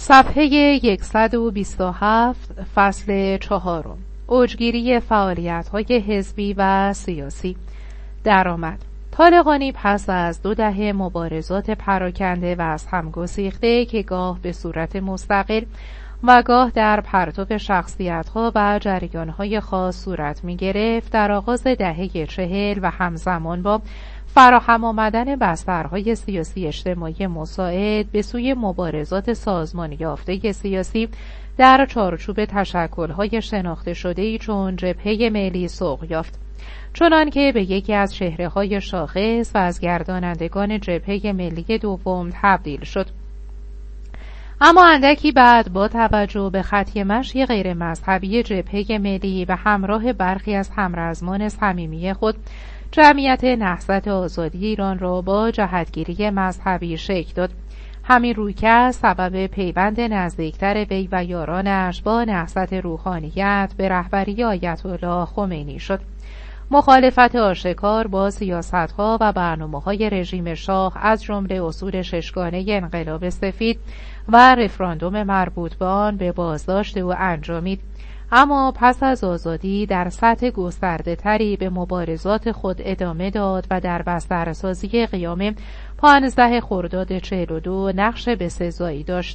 صفحه 127 فصل 4 اوجگیری فعالیت‌های حزبی و سیاسی. درآمد. طالقانی پس از 2 دهه مبارزات پراکنده و از هم گسیخته که گاه به صورت مستقل و گاه در پرتو شخصیت‌ها و جریان‌های خاص صورت می‌گرفت، در آغاز دهه 40 و همزمان با فراهم آمدن بسترهای سیاسی اجتماعی مساعد به سوی مبارزات سازمان یافته سیاسی در چارچوب تشکل‌های شناخته شده‌ای چون جبهه ملی سوق یافت، چنان که به یکی از چهره‌های شاخص و از گردانندگان جبهه ملی دوم تبدیل شد. اما اندکی بعد با توجه به خطی مشی غیر مذهبی جبهه ملی و همراه برخی از همرزمان صمیمی خود، جمعیت نهضت آزادی ایران را با جهتگیری مذهبی شکل داد. همین رویکرد سبب پیوند نزدیکتر وی و یارانش با نهضت روحانیت به رهبری آیت الله خمینی شد. مخالفت آشکار با سیاست‌ها و برنامه‌های رژیم شاه از جمله اصول ششگانه انقلاب سفید و رفراندوم مربوط به آن به بازداشت او انجامید. اما پس از آزادی در سطح گسترده‌تری به مبارزات خود ادامه داد و در بسترسازی قیام 15 خرداد 42 نقش بسزایی داشت.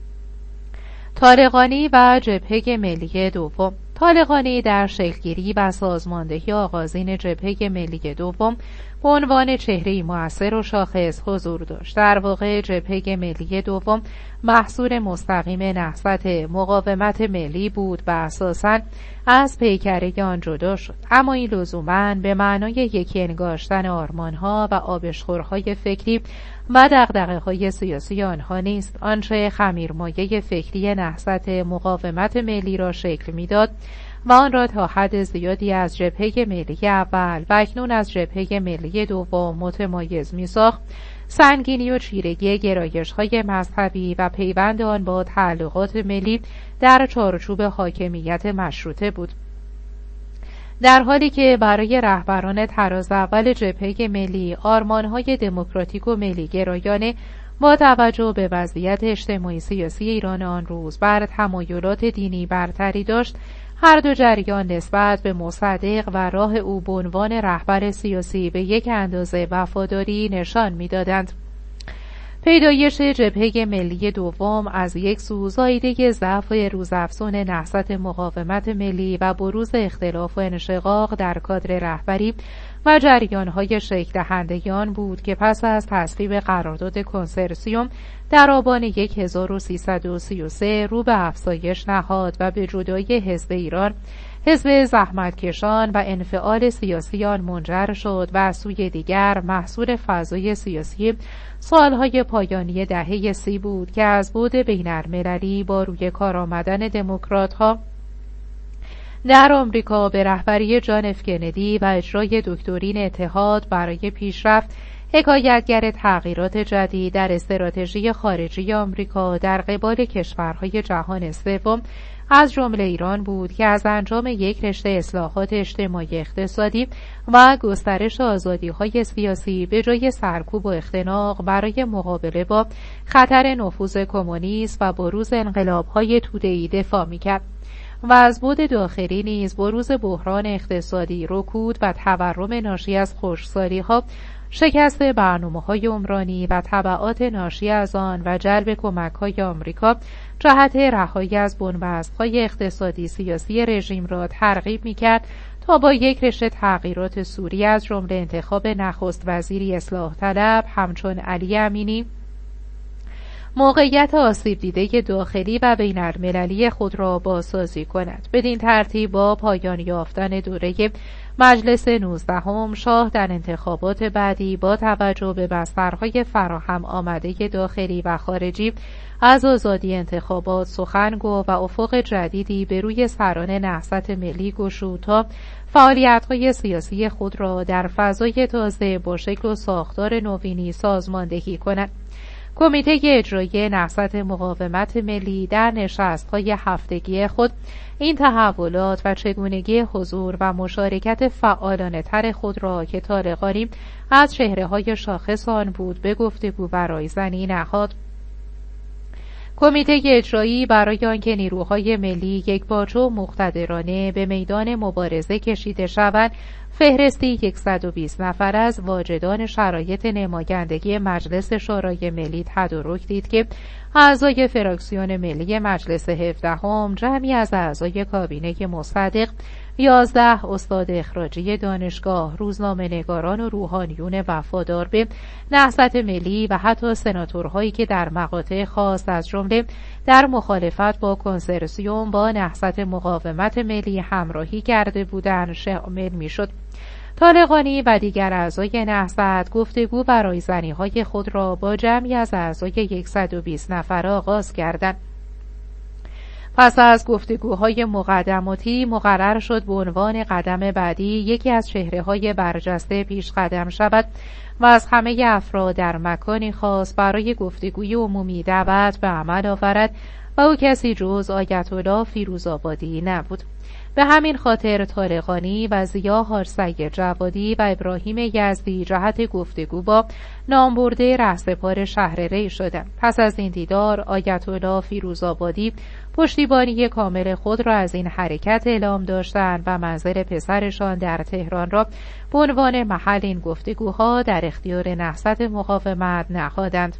طالقانی و جبهه ملی دوم. طالقانی در شکلگیری و سازماندهی آغازین جبهه ملی دوم به عنوان چهره‌ای مؤثر و شاخص حضور داشت. در واقع جبهه ملی دوم محصول مستقیم نهضت مقاومت ملی بود و اساساً از پیکره آن جدا شد، اما این لزوماً به معنای یکی انگاشتن آرمان‌ها و آبشخورهای فکری و دغدغه‌های سیاسی آنها نیست. آنچه خمیرمایه فکری نهضت مقاومت ملی را شکل می‌داد و آن را تا حد زیادی از جبهه ملی اول و اکنون از جبهه ملی دوم متمایز می‌ساخت، سنگینی و چیرگی گرایش‌های مذهبی و پیوند آن با تعلقات ملی در چارچوب حاکمیت مشروطه بود. در حالی که برای رهبران تراز اول جبهه ملی آرمان‌های دموکراتیک و ملی گرایانه با توجه به وضعیت اجتماعی سیاسی ایران آن روز بر تمایلات دینی برتری داشت، هر دو جریان نسبت به مصدق و راه او به عنوان رهبر سیاسی به یک اندازه وفاداری نشان می‌دادند. پیدایش جبهه ملی دوم از یک سو زاییده ضعف روزافزون نهضت مقاومت ملی و بروز اختلاف و انشقاق در کادر رهبری و جریان‌های شکل دهنده آن بود که پس از تصویب قرارداد کنسرسیوم در آبان 1333 رو به افزایش نهاد و به جدایی حزب ایران، حزب زحمتکشان و انفعال سیاسی آن منجر شد و از سوی دیگر محصول فضای سیاسی سالهای پایانی دهه 30 بود که از بعد بین‌المللی با روی کار آمدن دموکرات‌ها در آمریکا به رهبری جان اف کندی و اجرای دکترین اتحاد برای پیشرفت حکایتگر تغییرات جدید در استراتژی خارجی آمریکا در قبال کشورهای جهان سوم از جمله ایران بود که از انجام یک رشته اصلاحات اجتماعی اقتصادی و گسترش آزادی‌های سیاسی به جای سرکوب و اختناق برای مقابله با خطر نفوذ کمونیسم و بروز انقلاب‌های توده‌ای دفاع می‌کرد و از بعد داخلی نیز بروز بحران اقتصادی، رکود و تورم ناشی از خشکسالی‌ها، شکست برنامه‌های عمرانی و تبعات ناشی از آن و جلب کمک‌های آمریکا جهت رهایی از بنبست‌های اقتصادی سیاسی رژیم را ترغیب می‌کرد تا با یک رشته تغییرات سوری از جمله انتخاب نخست وزیری اصلاح طلب همچون علی امینی موقعیت آسیب دیده داخلی و بین‌المللی خود را بازسازی کند. بدین ترتیب با پایان یافتن دوره مجلس 19 شاه در انتخابات بعدی با توجه به بسترهای فراهم آمده داخلی و خارجی از آزادی انتخابات سخن گفت و افق جدیدی به روی سران نهضت ملی گشود تا فعالیت‌های سیاسی خود را در فضای تازه با شکل و ساختار نوینی سازماندهی کند. کمیته اجرایی نهضت مقاومت ملی در نشست‌های هفتگی خود این تحولات و چگونگی حضور و مشارکت فعالانه‌تر خود را که طالقانی از چهره‌های شاخص آن بود به گفتگو و رایزنی نهاد. کمیته اجرایی برای آنکه نیروهای ملی یکپارچه و مقتدرانه به میدان مبارزه کشیده شوند، فهرستی 120 نفر از واجدان شرایط نمایندگی مجلس شورای ملی تدارک دید که اعضای فراکسیون ملی مجلس 17 جمعی از اعضای کابینه مصدق، 11 استاد اخراجی دانشگاه، روزنامه‌نگاران و روحانیون وفادار به نهضت ملی و حتی سناتورهایی که در مقاطع خاص از جمله در مخالفت با کنسرسیوم با نهضت مقاومت ملی همراهی کرده بودند شامل میشد. طالقانی و دیگر اعضای نهضت گفتگو و رایزنی‌های خود را با جمعی از اعضای 120 نفر آغاز کردند. پس از گفتگوهای مقدماتی مقرر شد به عنوان قدم بعدی یکی از چهره‌های برجسته پیش قدم شود و از همه افراد در مکانی خاص برای گفتگوی عمومی دعوت به عمل آورد و او کسی جز آیت‌الله فیروزآبادی نبود. به همین خاطر طالقانی و ضیا حاج‌سید جوادی و ابراهیم یزدی جهت گفتگو با نامبرده رهسپار شهر ری شدند. پس از این دیدار آیت‌الله فیروزآبادی پشتیبانی کامل خود را از این حرکت اعلام داشتند و منزل پسرشان در تهران را به عنوان محل این گفتگوها در اختیار نهضت مقاومت نهادند.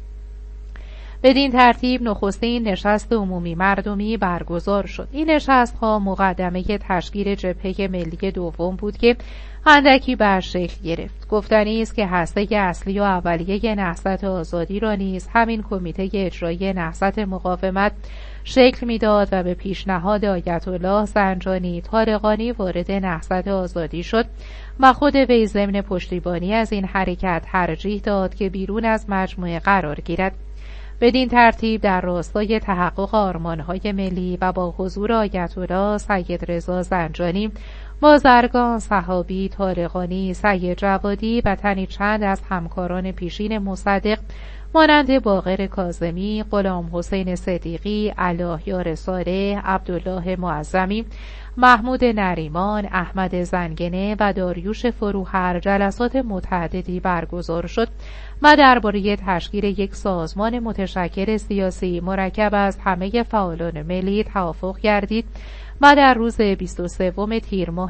بدین ترتیب نخستین نشست عمومی مردمی برگزار شد. این نشست‌ها مقدمه تشکیل جبهه ملی دوم بود که اندکی بر شکل گرفت. گفتنی است که هسته اصلی و اولیه نهضت آزادی را نیز همین کمیته اجرایی نهضت مقاومت شکل میداد و به پیشنهاد آیت‌الله زنجانی طالقانی وارد نهضت آزادی شد و خود وی ضمن پشتیبانی از این حرکت ترجیح داد که بیرون از مجموعه قرار گیرد. بدین ترتیب در راستای تحقق آرمان‌های ملی و با حضور آیت‌الله سید رضا زنجانی، بازرگان، صحابی، طالقانی، سید جوادی و تنی چند از همکاران پیشین مصدق مانند باقر کاظمی، غلام حسین صدیقی، اللهیار صالح، عبدالله معظمی، محمود نریمان، احمد زنگنه و داریوش فروهر جلسات متعددی برگزار شد و درباره تشکیل یک سازمان متشکل سیاسی مرکب از همه فعالان ملی توافق گردید و در روز 23 تیر ماه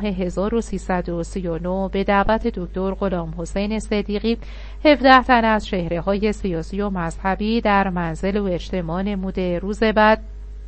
1339 به دعوت دکتر غلام حسین صدیقی 17 تن از چهره‌های سیاسی و مذهبی در منزل و اجتماع نموده. روز بعد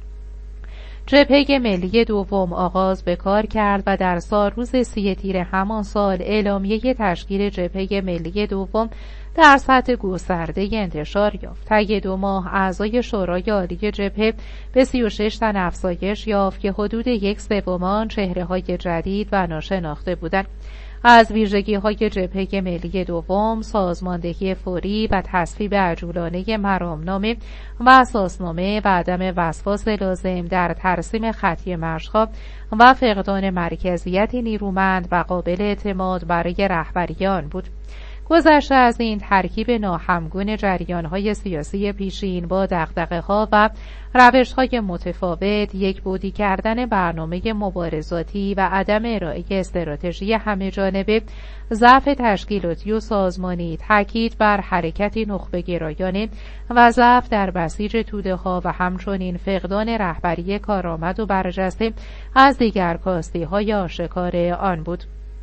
جبهه ملی دوم آغاز به کار کرد و در روز 30 تیر همان سال اعلامیه تشکیل جبهه ملی دوم در سطح گسترده انتشار یافت. طی 2 ماه اعضای شورای عالی جبهه به 36 تن افزایش یافت که حدود 1/3 چهره‌های جدید و ناشناخته بودند. از ویژگی‌های جبهه ملی دوم سازماندهی فوری و تصویب عجولانه مرامنامه و اساسنامه و عدم وسواس لازم در ترسیم خطی مشق‌ها و فقدان مرکزیت نیرومند و قابل اعتماد برای رهبریان بود. گذشته از این ترکیب ناهمگون جریان‌های سیاسی پیشین با دغدغه‌ها و روش‌های متفاوت، یکبودی کردن برنامه مبارزاتی و عدم ارائه استراتژی همه‌جانبه، ضعف تشکیلاتی و سازمانی، تاکید بر حرکتی نخبه‌گرایانه و ضعف در بسیج توده‌ها و همچنین فقدان رهبری کارآمد و برجسته از دیگر کاستی‌های آشکار آن بود.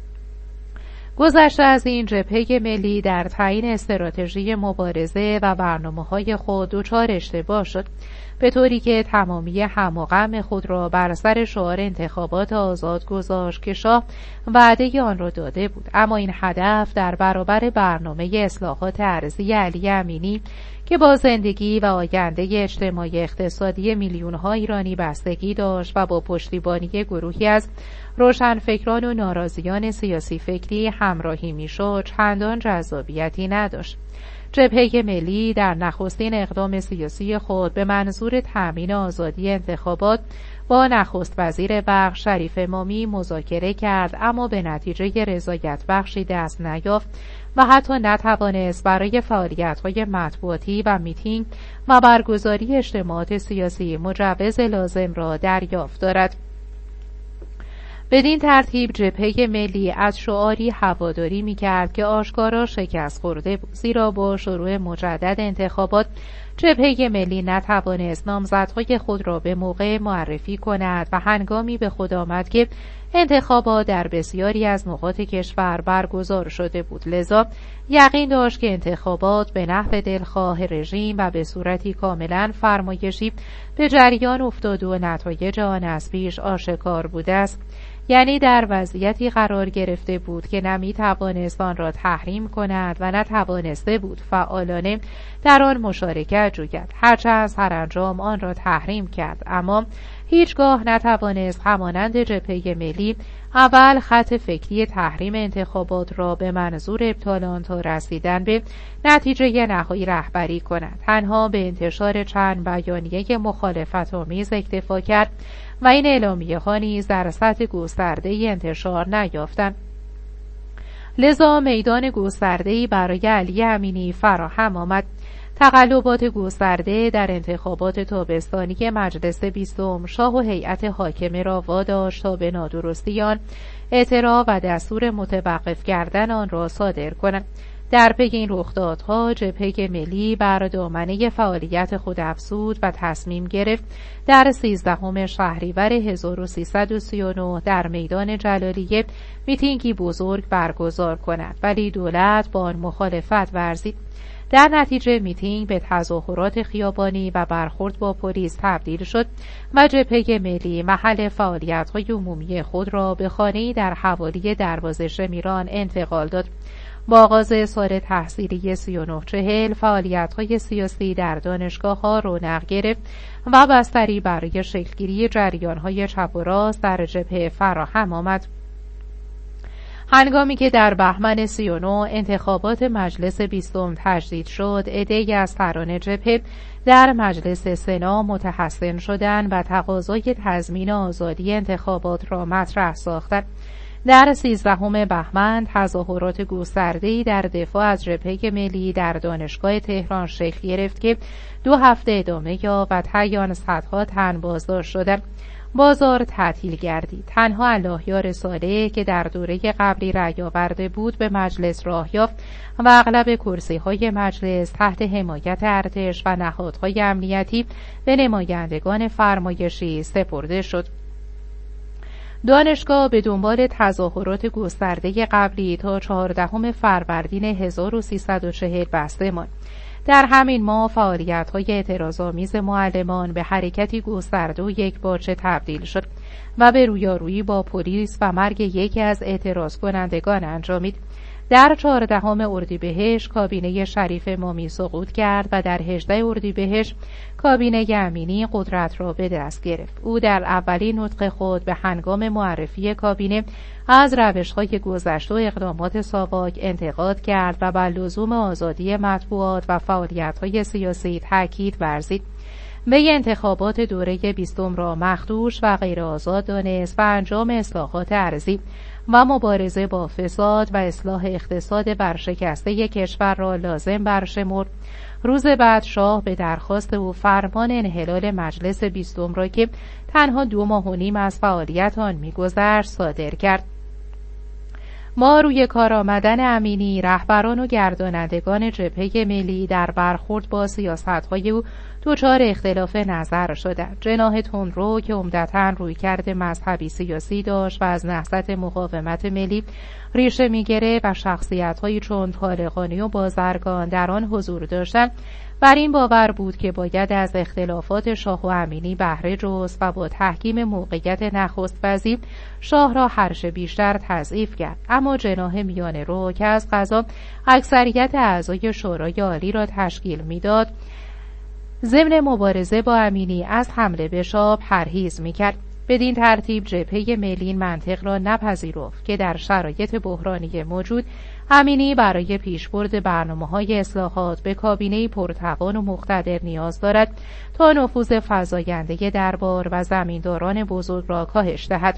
گذشته از این جبهه ملی در تعیین استراتژی مبارزه و برنامه‌های خود دچار اشتباه شد، به طوری که تمامی هم و غم خود را بر سر شعار انتخابات آزاد گذاشت که شاه وعده آن را داده بود. اما این هدف در برابر برنامه اصلاحات ارضی علی امینی که با زندگی و آینده اجتماعی اقتصادی میلیون‌ها ایرانی بستگی داشت و با پشتیبانی گروهی از روشنفکران و ناراضیان سیاسی فکری همراهی میشد، چندان جذابیتی نداشت. جبهه ملی در نخستین اقدام سیاسی خود به منظور تأمین آزادی انتخابات با نخست وزیر وقت شریف امامی مذاکره کرد، اما به نتیجه رضایت بخشی دست نیافت و حتی نتوانست برای فعالیت‌های مطبوعاتی و میتینگ و برگزاری اجتماعات سیاسی مجوز لازم را دریافت دارد. بدین ترتیب جبهه ملی از شعاری هواداری می‌کرد که آشکارا شکست خورده بود، زیرا با شروع مجدد انتخابات جبهه ملی نتوانست نامزدهای خود را به موقع معرفی کند و هنگامی به خود آمد که انتخابات در بسیاری از نقاط کشور برگزار شده بود. لذا یقین داشت که انتخابات به نحو دلخواه رژیم و به صورتی کاملا فرمایشی به جریان افتاده و نتایج آن از پیش آشکار بوده است. یعنی در وضعیتی قرار گرفته بود که نه می‌توانست آن را تحریم کند و نه توانسته بود فعالانه در آن مشارکت جوید، هرچند سرانجام آن را تحریم کرد، اما هیچگاه نتوانست همانند جبهه ملی اول خط فکری تحریم انتخابات را به منظور ابطال آن تا رسیدن به نتیجه نهایی رهبری کند. تنها به انتشار چند بیانیه مخالفت آمیز اکتفا کرد و این اعلامیه ها نیز در سطح گسترده‌ای انتشار نیافتند. لذا میدان گسترده‌ای برای علی امینی فراهم آمد. تقلبات گسترده در انتخابات تابستانی مجلس 20 شاه و هیئت حاکمه را واداشت تا به نادرستی آن اعتراف و دستور متوقف کردن آن را صادر کنند. در پی این رخدادها جبهه ملی بر دامنه فعالیت خود افزود و تصمیم گرفت در 13 شهریور 1339 در میدان جلالیه میتینگی بزرگ برگزار کند، ولی دولت با آن مخالفت ورزید. در نتیجه میتینگ به تظاهرات خیابانی و برخورد با پلیس تبدیل شد و جبهه ملی محل فعالیت‌های عمومی خود را به خانه‌ای در حوالی دروازه شمیران انتقال داد. با آغاز سال تحصیلی 3940 فعالیت‌های سیاسی در دانشگاه‌ها رونق گرفت و بستری برای شکلگیری جریان‌های چپ و راست در جبهه فراهم آمد. هنگامی که در بهمن 39 انتخابات مجلس 20 تجدید شد، عده‌ای از سران جبهه در مجلس سنا متحسن شدند و تقاضای تضمین آزادی انتخابات را مطرح ساختند. در 13 بهمن تظاهرات گسترده‌ای در دفاع از جبهه ملی در دانشگاه تهران شکل گرفت که 2 هفته ادامه یافت و طی آن صدها تن بازداشت شدند. بازار تعطیل گردید. تنها اللهیار صالح که در دوره قبلی رأی آورده بود به مجلس راه یافت و اغلب کرسی‌های مجلس تحت حمایت ارتش و نهادهای امنیتی به نمایندگان فرمایشی سپرده شد. دانشگاه به دنبال تظاهرات گسترده قبلی تا 14 فروردین 1340 بسته ماند. در همین ماه فعالیت‌های اعتراض‌آمیز معلمان به حرکتی گسترده و یکپارچه تبدیل شد و به رویارویی با پلیس و مرگ یکی از اعتراض کنندگان انجامید. در 14 اردیبهشت کابینه شریف مامی سقوط کرد و در 18 اردیبهشت کابینه امینی قدرت را به دست گرفت. او در اولین نطق خود به هنگام معرفی کابینه از روش‌های گذشته و اقدامات ساواک انتقاد کرد و بر لزوم آزادی مطبوعات و فعالیت‌های سیاسی تاکید ورزید. وی انتخابات دوره 20 را مخدوش و غیر آزاد دانست و انجام اصلاحات ارضی و مبارزه با فساد و اصلاح اقتصاد ورشکسته کشور را لازم برشمرد. روز بعد شاه به درخواست او فرمان انحلال مجلس 20 را که تنها 2 ماه و نیم از فعالیت آن می‌گذشت صادر کرد. ما روی کار آمدن امینی رهبران و گردانندگان جبهه ملی در برخورد با سیاست‌های او دچار اختلاف نظر شدند. جناح تندرو که عمدتاً رویکرد مذهبی سیاسی داشت و از نهضت مقاومت ملی ریشه می‌گرفت و شخصیت‌هایی چون طالقانی و بازرگان در آن حضور داشتند، بر این باور بود که باید از اختلافات شاه و امینی بهره جست و با تحکیم موقعیت نخست وزیر شاه را هرچه بیشتر تضعیف کرد. اما جناح میانه رو که از قضا اکثریت اعضای شورای عالی را تشکیل میداد، ضمن مبارزه با امینی از حمله به شاه پرهیز میکرد. بدین ترتیب جبهه ملی منطق را نپذیرفت که در شرایط بحرانی موجود امینی برای پیشبرد برنامه‌های اصلاحات به کابینه‌ای پرتوان و مقتدر نیاز دارد تا نفوذ فزاینده دربار و زمینداران بزرگ را کاهش دهد.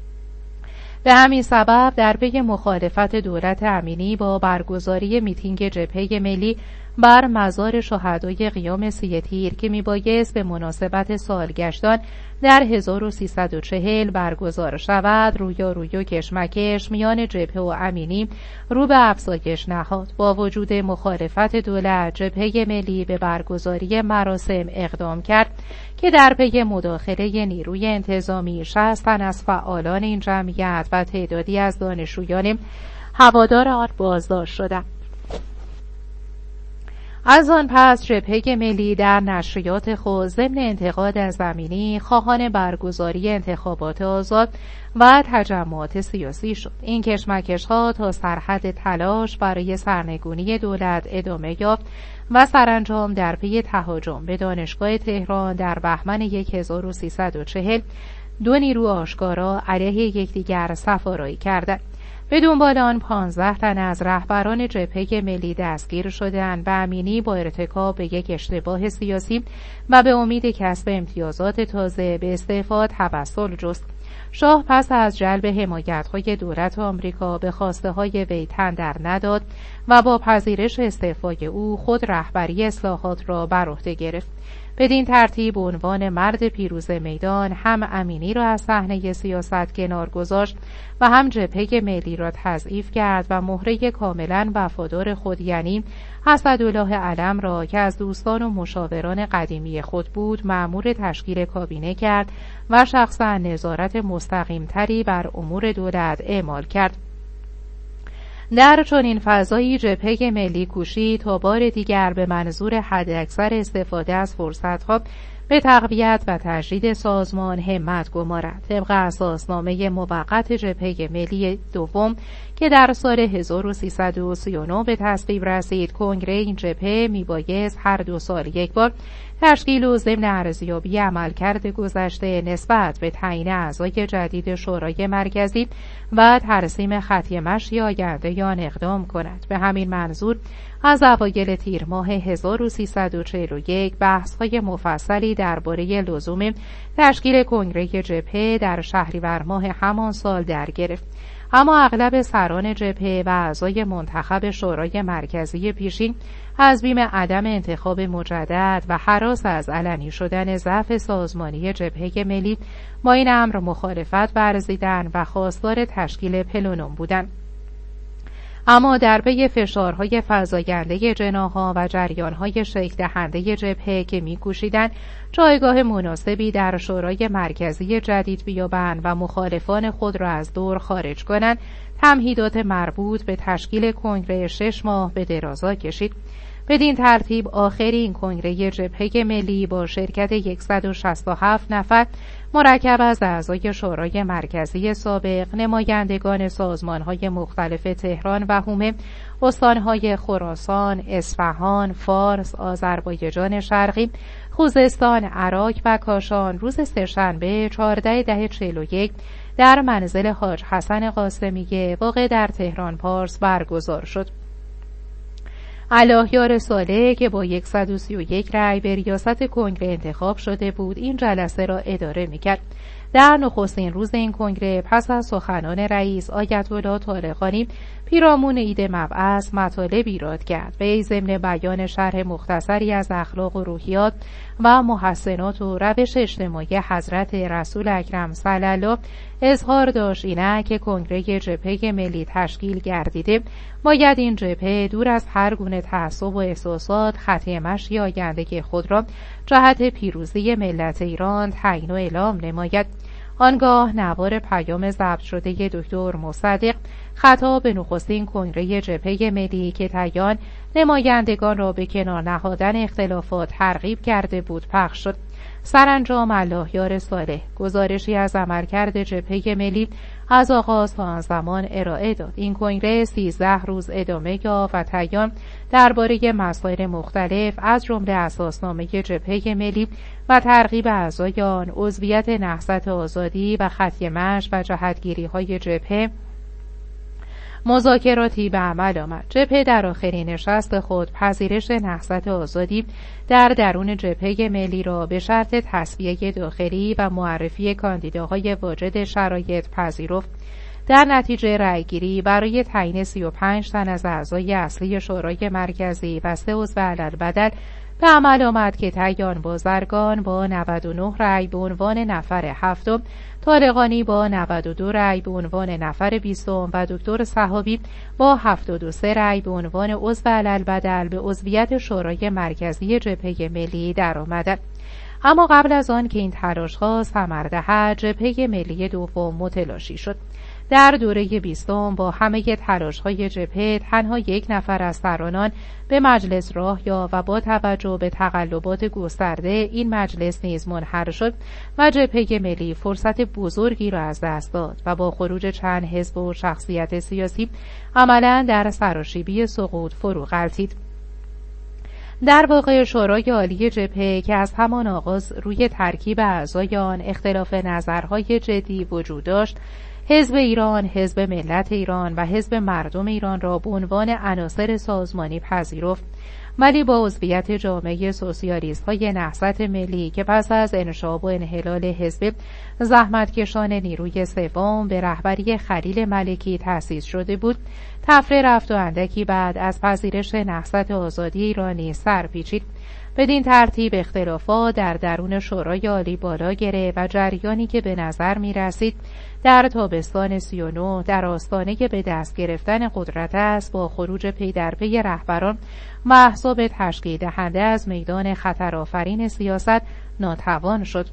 به همین سبب در پی مخالفت دولت امینی با برگزاری میتینگ جبهه ملی بر مزار شهدای قیام 3 تیر که میبایست به مناسبت سالگشتان در 1340 برگزار شود رویارویی و کشمکش میان جبهه و امینی رو به افزایش نهاد. با وجود مخالفت دولت، جبهه ملی به برگزاری مراسم اقدام کرد که در پی مداخله نیروی انتظامی 60 تن از فعالان این جمعیت و تعدادی از دانشجویان هوادار آن بازداشت شدند. از آن پس جبهه ملی در نشریات خود ضمن انتقاد از امینی خواهان برگزاری انتخابات آزاد و تجمعات سیاسی شد. این کشمکش‌ها تا سرحد تلاش برای سرنگونی دولت ادامه یافت و سرانجام در پی تهاجم به دانشگاه تهران در بهمن 1340 دو نیرو آشکارا علیه یکدیگر صف‌آرایی کردند. به دنبال آن 15 تن از رهبران جبهه ملی دستگیر شدند و امینی با ارتکاب به یک اشتباه سیاسی و به امید کسب امتیازات تازه به استعفا توسل جست. شاه پس از جلب حمایت‌های دولت آمریکا به خواسته‌های وی تن در نداد و با پذیرش استعفای او خود رهبری اصلاحات را بر عهده گرفت. بدین ترتیب عنوان مرد پیروز میدان هم امینی را از صحنه سیاست کنار گذاشت و هم جبهه ملی را تضعیف کرد و مهره کاملا وفادار خود یعنی اسدالله علم را که از دوستان و مشاوران قدیمی خود بود مأمور تشکیل کابینه کرد و شخصا نظارت مستقیمتری بر امور دولت اعمال کرد. در چنین فضایی جبهه ملی کوشید تا بار دیگر به منظور حداکثر استفاده از فرصت‌ها به تقویت و تجدید سازمان همت گمارد. طبق اساسنامه موقت جبهه ملی دوم که در سال 1339 به تصویب رسید، کنگره این جبهه میبایست هر 2 سال یک بار تشکیل و ضمن ارزیابی عملکرد گذشته نسبت به تعیین اعضای جدید شورای مرکزی و ترسیم خط مشی آینده آن اقدام کند. به همین منظور از اوایل تیر ماه 1341 بحث‌های مفصلی درباره لزوم تشکیل کنگره جبهه در شهریور ماه همان سال در گرفت. اما اغلب سران جبهه و اعضای منتخب شورای مرکزی پیشین از بیم عدم انتخاب مجدد و هراس از علنی شدن ضعف سازمانی جبهه ملی با این امر مخالفت ورزیدند و خواستار تشکیل پلونوم بودند. اما در پی فشارهای فزاینده جناح‌ها و جریان‌های شکل دهنده جبهه که می‌کوشیدند جایگاه مناسبی در شورای مرکزی جدید بیابند و مخالفان خود را از دور خارج کنند، تمهیدات مربوط به تشکیل کنگره 6 ماه به درازا کشید. بدین ترتیب آخرین کنگره جبهه ملی با شرکت 167 نفر مرکب از اعضای شورای مرکزی سابق، نمایندگان سازمان‌های مختلف تهران و حومه، استان‌های خراسان، اصفهان، فارس، آذربایجان شرقی، خوزستان، عراق و کاشان روز سه‌شنبه 14/10/41 در منزل حاج حسن قاسمیه واقع در تهران پارس برگزار شد. اللهیار صالح که با 131 رأی به ریاست کنگره انتخاب شده بود این جلسه را اداره می‌کرد. در نخستین روز این کنگره پس از سخنان رئیس آیت الله طالقانی پیرامون عید مبعث مطالب ایراد کرد. وی ضمن بیان شرح مختصری از اخلاق و روحیات و محسنات و روش اجتماعی حضرت رسول اکرم صلی الله اظهار داشت اینک که کنگره جبهه ملی تشکیل گردیده باید این جبهه دور از هر گونه تعصب و احساسات خط مشی آینده خود را جهت پیروزی ملت ایران تعیین و اعلام نماید. آنگاه نوار پیام ضبط شده دکتر مصدق خطاب به نخستین کنگره جبهه ملی که تعیین نمایندگان را به کنار نهادن اختلافات ترغیب کرده بود پخش شد. سرانجام اللهیار صالح گزارشی از عملکرد جبهه ملی از آغاز تا آن زمان ارائه داد. این کنگره 13 روز ادامه یافت و تعیین درباره مسائل مختلف از جمله اساسنامه جبهه ملی و ترغیب اعضای آن، عضویت نهضت آزادی و خط مشی و جهتگیری‌های جبهه مذاکراتی به عمل آمد. جبهه در آخرین نشست خود پذیرش نهضت آزادی در درون جبهه ملی را به شرط تصفیه داخلی و معرفی کاندیداهای واجد شرایط پذیرفت. در نتیجه رأیگیری برای تعیین 35 تن از اعضای اصلی شورای مرکزی و 3 عضو علی‌البدل به عمل آمد که تعیان بازرگان با 99 رأی به عنوان نفر هفتم، طالقانی با 92 رأی به عنوان نفر 20 و دکتر صحابی با 73 رأی به عنوان عضو علی‌البدل به عضویت شورای مرکزی جبهه ملی درآمدند. اما قبل از آن که این تلاش‌ها ثمر دهد، جبهه ملی دوم متلاشی شد. در دوره 20 با همه تلاش‌های جبهه تنها 1 نفر از سرانان به مجلس راه یافت و با توجه به تقلبات گسترده این مجلس نیز منحل شد و جبهه ملی فرصت بزرگی را از دست داد و با خروج چند حزب و شخصیت سیاسی عملاً در سراشیبی سقوط فرو غلتید. در واقع شورای عالی جبهه که از همان آغاز روی ترکیب اعضای آن اختلاف نظرهای جدی وجود داشت، حزب ایران، حزب ملت ایران و حزب مردم ایران را به عنوان عناصر سازمانی پذیرفت، ولی با عضویت جامعه سوسیالیست‌های نهضت ملی که پس از انشاب و انحلال حزب زحمتکشان نیروی سوم به رهبری خلیل ملکی تأسیس شده بود، طفره رفت و اندکی بعد از پذیرش نهضت آزادی ایرانی سر پیچید. بدین ترتیب اختلافات در درون شورای عالی بالا گرفت و جریانی که به نظر می رسید در تابستان 39 در آستانه به دست گرفتن قدرت است، با خروج پی در پی رهبران و احزاب تشکیل دهنده از میدان خطرآفرین سیاست ناتوان شد.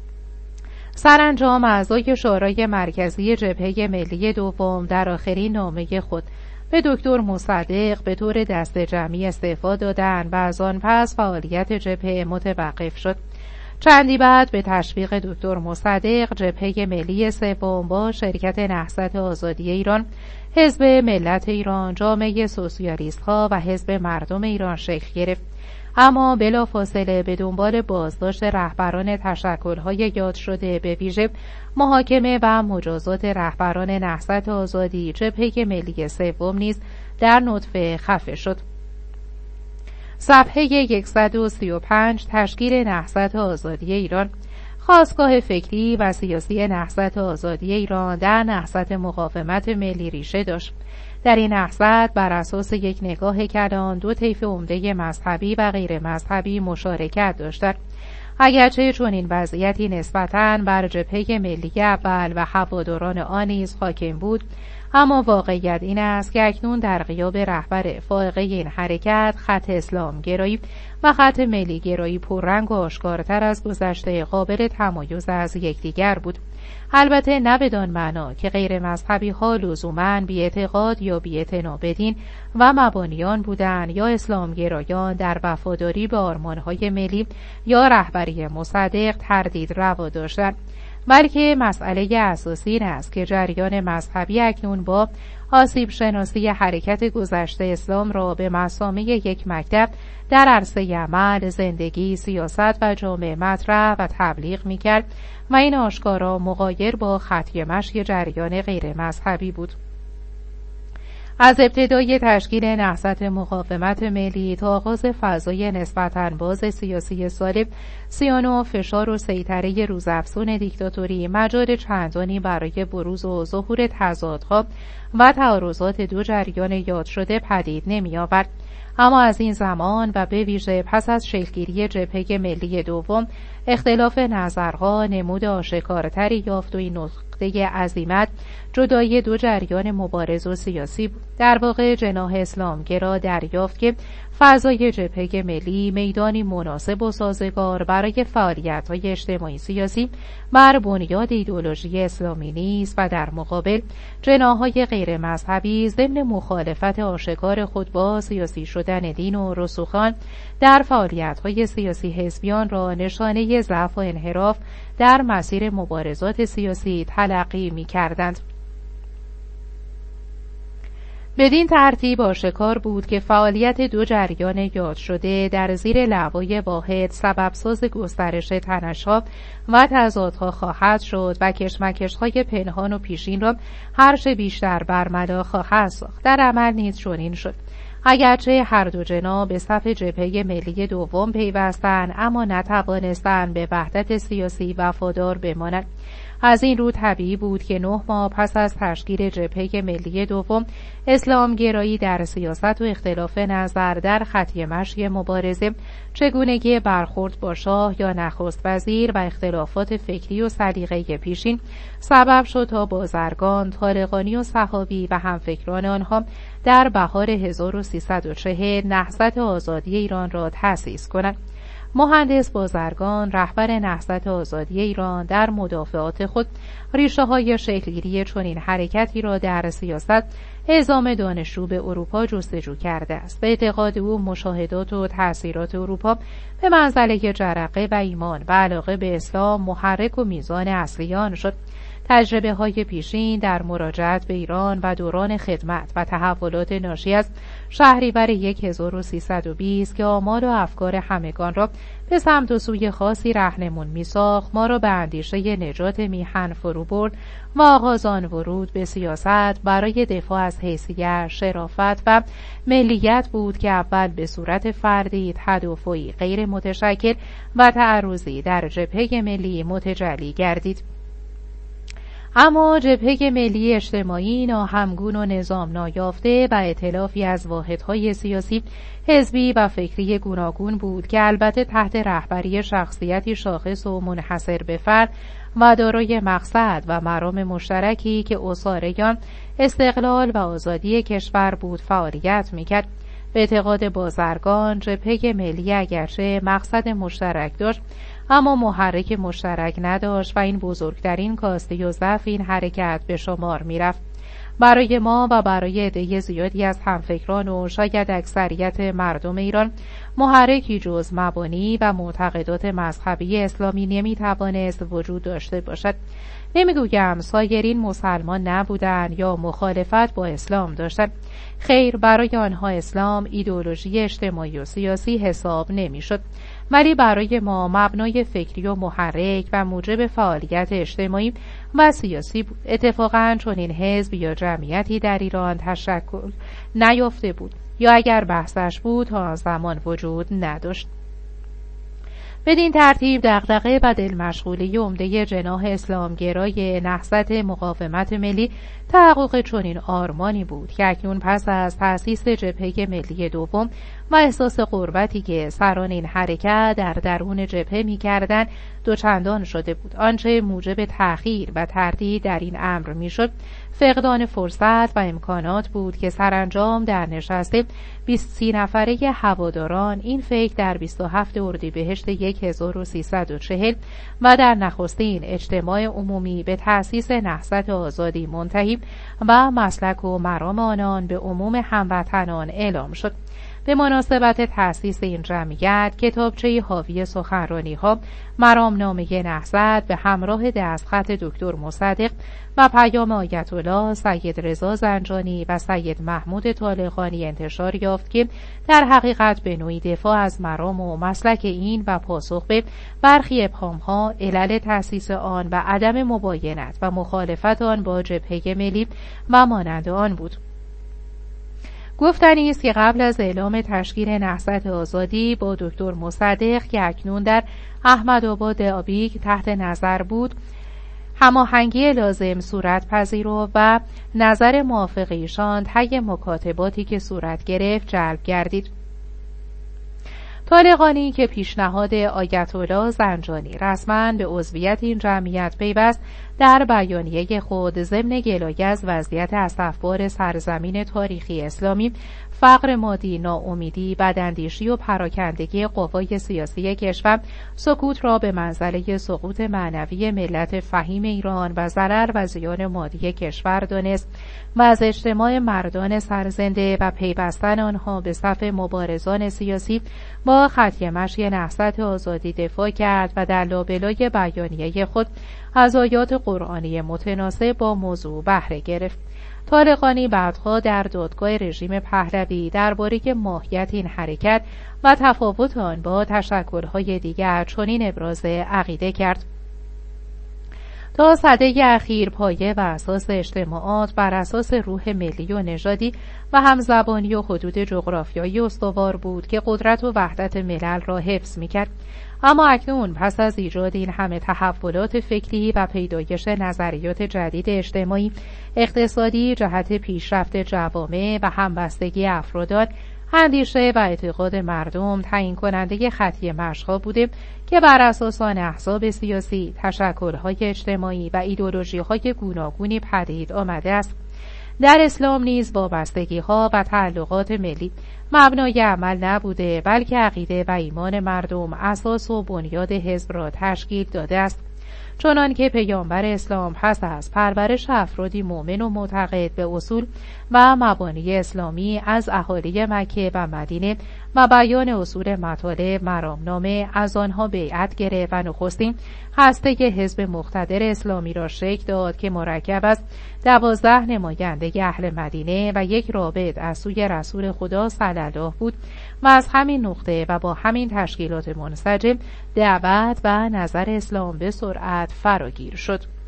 سرانجام اعضای شورای مرکزی جبهه ملی دوم در آخرین نامه خود به دکتر مصدق به طور دست جمعی استعفا دادند و از آن پس فعالیت جبهه متوقف شد. چندی بعد به تشویق دکتر مصدق، جبهه ملی سوم با شرکت نهضت آزادی ایران، حزب ملت ایران، جامعه سوسیالیست‌ها و حزب مردم ایران شکل گرفت. اما بلافاصله به دنبال بازداشت رهبران تشکل‌های یاد شده، به ویژه محاکمه و مجازات رهبران نهضت آزادی، جبهه ملی سوم نیز در نطفه خفه شد. صفحه 135 تشکیل نهضت آزادی ایران. خاستگاه فکری و سیاسی نهضت آزادی ایران در نهضت مقاومت ملی ریشه داشت. در این نهضت بر اساس یک نگاه کلان 2 طیف عمده مذهبی و غیر مذهبی مشارکت داشتند. اگرچه چنین وضعیتی نسبتاً بر جبهه ملی اول و هواداران آن نیز حاکم بود، اما واقعیت این است که اکنون در غیاب رهبر فائقه این حرکت، خط اسلام گرایی و خط ملی گرایی پررنگ و آشکارتر از گذشته قابل تمایز از یکدیگر بود. البته نه بدان معنا که غیر مذهبی ها لزوماً بی اعتقاد یا بی اعتنا به دین و مبانیان بودند یا اسلام گرایان در وفاداری به آرمانهای ملی یا رهبری مصدق تردید روا داشتند، بلکه مسئله اساسی این است که جریان مذهبی اکنون با آسیب شناسی حرکت گذشته اسلام را به مسامع یک مکتب در عرصه عمل، زندگی، سیاست و جامعه مطرح و تبلیغ می‌کرد و این آشکارا مغایر با خطی مشی جریان غیر مذهبی بود. از ابتدای تشکیل نهضت مقاومت ملی تا آغاز فضای نسبتاً باز سیاسی سال 39 فشار و سیطره روزافزون دیکتاتوری مجال چندانی برای بروز و ظهور تضادها و تعارضات 2 جریان یاد شده پدید نمی‌آورد. اما از این زمان و به ویژه پس از شکلگیری جبهه ملی دوم، اختلاف نظرها نمود آشکارتری یافت و این نقطه عزیمت جدایی 2 جریان مبارز و سیاسی بود. در واقع جناح اسلامگرا دریافت که فضای جبهه ملی میدانی مناسب و سازگار برای فعالیت‌های اجتماعی سیاسی بر بنیاد ایدئولوژی اسلامی نیست و در مقابل جناح‌های غیر مذهبی ضمن مخالفت آشکار خود با سیاسی شدن دین و رسوخان در فعالیت‌های سیاسی حزبیان را نشانه ضعف و انحراف در مسیر مبارزات سیاسی تلقی می‌کردند. بدین ترتیب آشکار بود که فعالیت 2 جریان یاد شده در زیر لوای واحد سببساز گسترش تنش‌ها و تضادها خواهد شد و کشمکش‌های پنهان و پیشین را هرچه بیشتر برملا خواهد ساخت. در عمل نیز چنین شد. اگرچه هر 2 جناح به صف جبهه ملی دوم پیوستند، اما نتوانستند به وحدت سیاسی وفادار بمانند. از این رو طبیعی بود که 9 ماه پس از تشکیل جبهه ملی دوم، اسلامگرایی در سیاست و اختلاف نظر در خط مشی مبارزه، چگونگی برخورد با شاه یا نخست وزیر و اختلافات فکری و سلیقه پیشین سبب شد تا بازرگان، طالقانی و صحابی و همفکران آنها در بهار 1340 نهضت آزادی ایران را تأسیس کنند. مهندس بازرگان، رهبر نهضت آزادی ایران، در مدافعات خود ریشه‌های شکلگیری چنین حرکتی را در سیاست اعزام دانشجو به اروپا جستجو کرده است. به اعتقاد او مشاهدات و تأثیرات اروپا به منزله جرقه و ایمان و علاقه به اسلام محرک و میزان اصلی آن شد. تجربه های پیشین در مراجعت به ایران و دوران خدمت و تحولات ناشی از شهریور 1320 که آمال و افکار همگان را به سمت و سوی خاصی راهنمون می‌ساخت، ما را به اندیشه نجات میهن فرو برد و آغاز آن ورود به سیاست برای دفاع از حیثیت، شرافت و ملیت بود که اول به صورت فردی، تدافعی غیر متشکل و تعرضی در جبهه ملی متجلی گردید. اما جبهه ملی اجتماعی ناهمگون و نظام نایافته و ائتلافی از واحدهای سیاسی، حزبی و فکری گوناگون بود که البته تحت رهبری شخصیتی شاخص و منحصر به فرد و دارای مقصد و مرام مشترکی که اساره استقلال و آزادی کشور بود فعالیت می‌کرد. به اعتقاد بازرگان، جبهه ملی اگرچه مقصد مشترک داشت اما محرک مشترک نداشت و این بزرگترین کاسته و ضعف این حرکت به شمار می‌رفت. برای ما و برای عده زیادی از همفکران و شاید اکثریت مردم ایران محرکی جز مبانی و معتقدات مذهبی اسلامی نمی‌توانست وجود داشته باشد. نمیگویم سایرین مسلمان نبودند یا مخالفت با اسلام داشتند. خیر، برای آنها اسلام ایدئولوژی اجتماعی و سیاسی حساب نمیشد، ولی برای ما مبنای فکری و محرک و موجب فعالیت اجتماعی و سیاسی بود. اتفاقاً چنین حزب یا جمعیتی در ایران تشکل نیافته بود، یا اگر بحثش بود تا آن زمان وجود نداشت. بدین ترتیب دغدغه و دلمشغولی عمده جناح اسلامگرای نهضت مقاومت ملی تحقق چنین آرمانی بود که اکنون پس از تأسیس جبهه ملی دوم و احساس غربتی که سران این حرکت در درون جبهه می‌کردند دوچندان شده بود. آنچه موجب تأخیر و تردید در این امر میشد فقدان فرصت و امکانات بود که سرانجام در نشست 20 نفره هواداران این فکر در 27 اردیبهشت 1340 و در نخستین اجتماع عمومی به تأسیس نهضت آزادی منتهی و مسلک و مرام آنان به عموم هموطنان اعلام شد. به مناسبت تأسیس این جمعیت کتابچه حاوی سخنرانی‌ها، مرامنامه نهضت به همراه دستخط دکتر مصدق و پیام آیت الله سید رضا زنجانی و سید محمود طالقانی انتشار یافت که در حقیقت به نوعی دفاع از مرام و مسلک این و پاسخ به برخی ابهام‌ها، علل تأسیس آن و عدم مباینت و مخالفت آن با جبهه ملی و مانند آن بود. گفتنی است که قبل از اعلام تشکیل نهضت آزادی با دکتر مصدق که اکنون در احمدآباد آبیک تحت نظر بود، هماهنگی لازم صورت پذیرفت و نظر موافق ایشان طی مکاتباتی که صورت گرفت جلب گردید. طالقانی که پیشنهاد آیت الله زنجانی رسما به عضویت این جمعیت پیوست، در بیانیه خود ضمن گلایه از وضعیت اسفبار سرزمین تاریخی اسلامی، فقر مادی، ناامیدی، بداندیشی و پراکندگی قوای سیاسی کشور، سکوت را به منزله سقوط معنوی ملت فهیم ایران و ضرر و زیان مادی کشور دانست و از اجتماع مردان سرزنده و پیوستن آنها به صف مبارزان سیاسی با خط مشی نهضت آزادی دفاع کرد و در لابلای بیانیه خود از آیات قرآنی متناسب با موضوع بهره گرفت. طالقانی بعدها در دادگاه رژیم پهلوی درباره ماهیت این حرکت و تفاوت آن با تشکل‌های دیگر چنین ابراز عقیده کرد: تا سده اخیر پایه و اساس اجتماعات بر اساس روح ملی و نژادی و همزبانی و حدود جغرافیایی استوار بود که قدرت و وحدت ملل را حفظ می‌کرد. اما اکنون پس از ایجاد این همه تحولات فکری و پیدایش نظریات جدید اجتماعی، اقتصادی، جهت پیشرفت جوامع و همبستگی افرادان، اندیشه و اعتقاد مردم تعیین کننده خطی مشی‌ها بوده که بر اساس آن احزاب سیاسی، تشکل‌های اجتماعی و ایدئولوژی‌های گوناگونی پدید آمده است. در اسلام نیز وابستگی‌ها و تعلقات ملی مبنای عمل نبوده، بلکه عقیده و ایمان مردم اساس و بنیاد حزب را تشکیل داده است. چنان که پیامبر اسلام پس از پرورش افرادی مؤمن و معتقد به اصول و مبانی اسلامی از اهالی مکه و مدینه و بیان اصول مطالب مرامنامه از آنها بیعت گرفت و نخستین هسته حزب مقتدر اسلامی را شکل داد که مرکب از 12 نماینده اهل مدینه و یک رابط از سوی رسول خدا صلی الله بود و از همین نقطه و با همین تشکیلات منسجم دعوت و نظر اسلام به سرعت فراگیر شد.